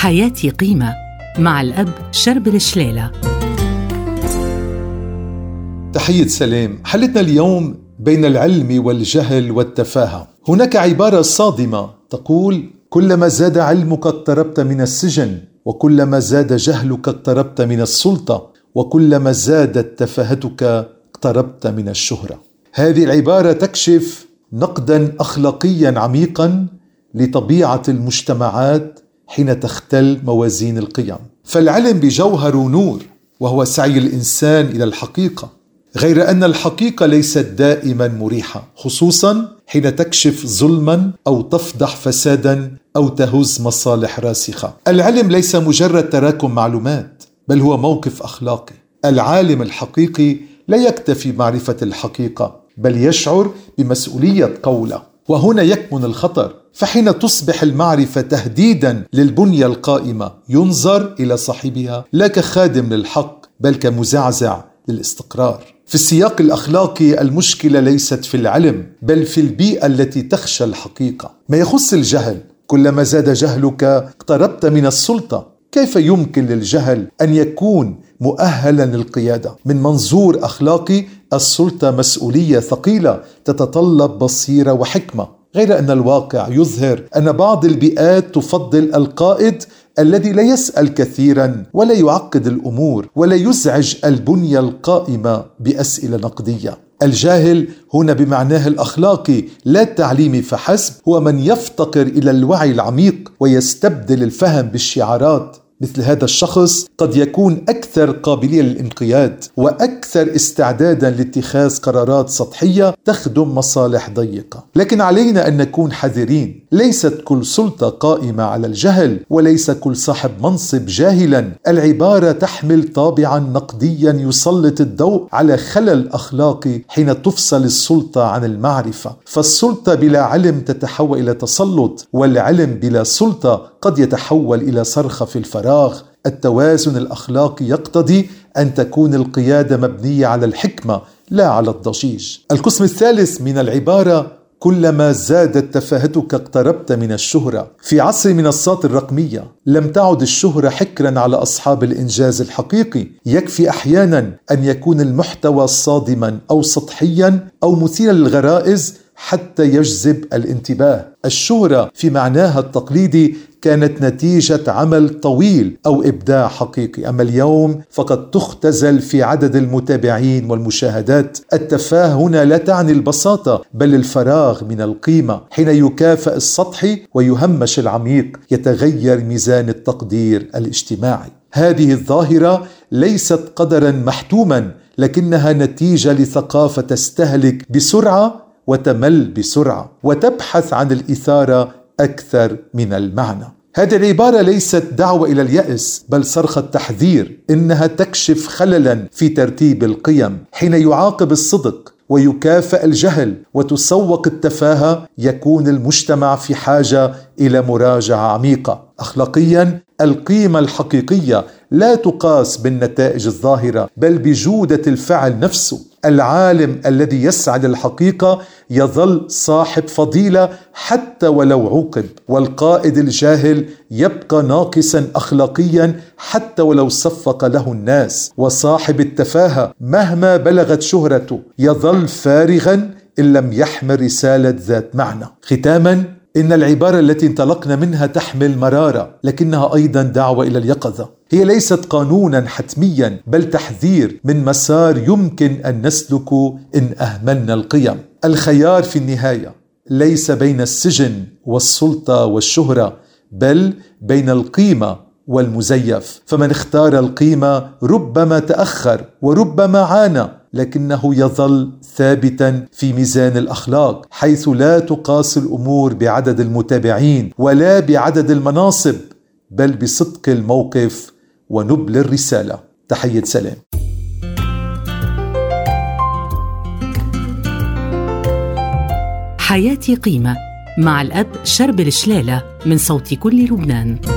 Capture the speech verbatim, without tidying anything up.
حياتي قيمة مع الأب شربل شليلة. تحية سلام. حلتنا اليوم بين العلم والجهل والتفاهة. هناك عبارة صادمة تقول: كلما زاد علمك اقتربت من السجن، وكلما زاد جهلك اقتربت من السلطة، وكلما زادت تفاهتك اقتربت من الشهرة. هذه العبارة تكشف نقدا أخلاقيا عميقا لطبيعة المجتمعات حين تختل موازين القيم. فالعلم بجوهر نور، وهو سعي الإنسان إلى الحقيقة، غير أن الحقيقة ليست دائما مريحة، خصوصا حين تكشف ظلما أو تفضح فسادا أو تهز مصالح راسخة. العلم ليس مجرد تراكم معلومات، بل هو موقف أخلاقي. العالم الحقيقي لا يكتفي معرفة الحقيقة، بل يشعر بمسؤولية قوله. وهنا يكمن الخطر، فحين تصبح المعرفة تهديدا للبنية القائمة ينظر إلى صاحبها لا كخادم للحق، بل كمزعزع للاستقرار. في السياق الأخلاقي المشكلة ليست في العلم، بل في البيئة التي تخشى الحقيقة. ما يخص الجهل، كلما زاد جهلك اقتربت من السلطة. كيف يمكن للجهل أن يكون مؤهلا للقيادة؟ من منظور أخلاقي، السلطة مسؤولية ثقيلة تتطلب بصيرة وحكمة، غير أن الواقع يظهر أن بعض البيئات تفضل القائد الذي لا يسأل كثيرا ولا يعقد الأمور ولا يزعج البنية القائمة بأسئلة نقدية. الجاهل هنا بمعناه الأخلاقي لا التعليمي فحسب، هو من يفتقر إلى الوعي العميق ويستبدل الفهم بالشعارات. مثل هذا الشخص قد يكون أكثر قابلية للانقياد وأكثر استعدادا لاتخاذ قرارات سطحية تخدم مصالح ضيقة. لكن علينا أن نكون حذرين، ليست كل سلطة قائمة على الجهل، وليس كل صاحب منصب جاهلا. العبارة تحمل طابعا نقديا يسلط الضوء على خلل أخلاقي حين تفصل السلطة عن المعرفة. فالسلطة بلا علم تتحول إلى تسلط، والعلم بلا سلطة قد يتحول إلى صرخة في الفراغ. التوازن الأخلاقي يقتضي أن تكون القيادة مبنية على الحكمة لا على الضجيج. القسم الثالث من العبارة: كلما زادت تفاهتك اقتربت من الشهرة. في عصر منصات الرقمية لم تعد الشهرة حكرا على أصحاب الإنجاز الحقيقي. يكفي أحيانا أن يكون المحتوى صادما أو سطحيا أو مثيرا للغرائز حتى يجذب الانتباه. الشهرة في معناها التقليدي كانت نتيجة عمل طويل أو إبداع حقيقي، أما اليوم فقد تختزل في عدد المتابعين والمشاهدات. التفاهة هنا لا تعني البساطة، بل الفراغ من القيمة. حين يكافئ السطحي ويهمش العميق يتغير ميزان التقدير الاجتماعي. هذه الظاهرة ليست قدرا محتوما، لكنها نتيجة لثقافة تستهلك بسرعة وتمل بسرعة وتبحث عن الإثارة أكثر من المعنى. هذه العبارة ليست دعوة إلى اليأس، بل صرخة تحذير. إنها تكشف خللا في ترتيب القيم. حين يعاقب الصدق ويكافئ الجهل وتسوق التفاهة، يكون المجتمع في حاجة إلى مراجعة عميقة. أخلاقيا، القيمة الحقيقية لا تقاس بالنتائج الظاهرة، بل بجودة الفعل نفسه. العالم الذي يسعى للحقيقة يظل صاحب فضيلة حتى ولو عوقب، والقائد الجاهل يبقى ناقصا أخلاقيا حتى ولو صفق له الناس. وصاحب التفاهة مهما بلغت شهرته يظل فارغا إن لم يحمل رسالة ذات معنى. ختاما، إن العبارة التي انطلقنا منها تحمل مرارة، لكنها أيضا دعوة إلى اليقظة. هي ليست قانونا حتميا، بل تحذير من مسار يمكن أن نسلكه إن أهملنا القيم. الخيار في النهاية ليس بين السجن والسلطة والشهرة، بل بين القيمة والمزيف. فمن اختار القيمة ربما تأخر وربما عانى، لكنه يظل ثابتا في ميزان الأخلاق، حيث لا تقاس الأمور بعدد المتابعين ولا بعدد المناصب، بل بصدق الموقف ونبل الرسالة. تحية سلام. حياتي قيمة مع الأب شربل شليلة من صوت كل لبنان.